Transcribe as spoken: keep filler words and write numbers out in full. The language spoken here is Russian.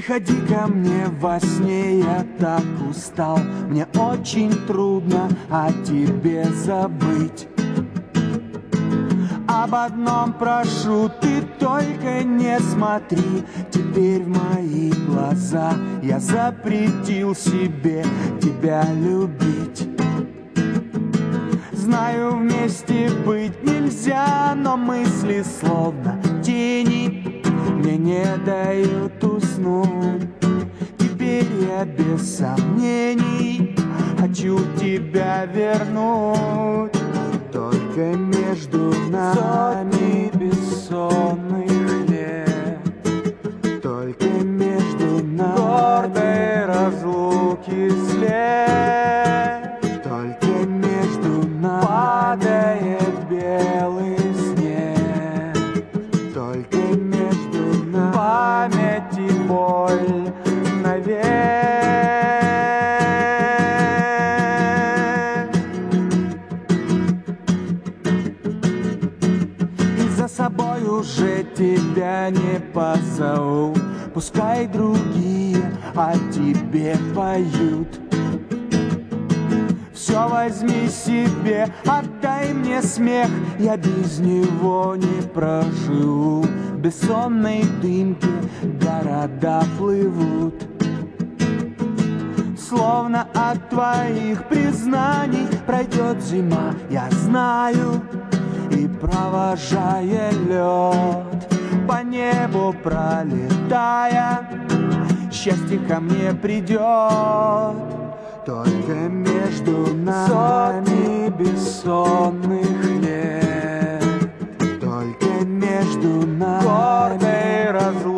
Приходи ко мне во сне, я так устал. Мне очень трудно о тебе забыть. Об одном прошу, ты только не смотри теперь в мои глаза. Я запретил себе тебя любить. Знаю, вместе быть нельзя, но мысли словно тени мне не дают уснуть. Теперь я без сомнений хочу тебя вернуть. Только между нами бессонных лет, только между нами гордой разлуки след, только между нами падает белый снег, только между нами память и боль навек. За собой уже тебя не позову, пускай другие о тебе поют. Все возьми себе, отдай мне смех, я без него не проживу. В бессонной дымке города плывут. Словно от твоих признаний пройдет зима, я знаю. И провожая лед по небу пролетая, счастье ко мне придет. Только между нами бессонных лет, только между нами гордой разлукой